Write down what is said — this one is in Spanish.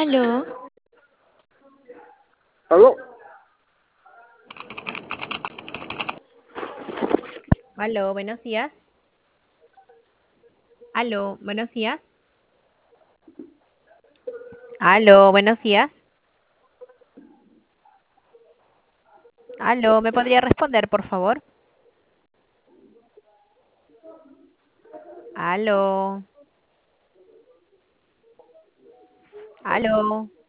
Aló, ¿Aló? Aló, buenos días. Aló, buenos días. Aló, buenos días. Aló, ¿me podría responder, por favor? Aló. Aló.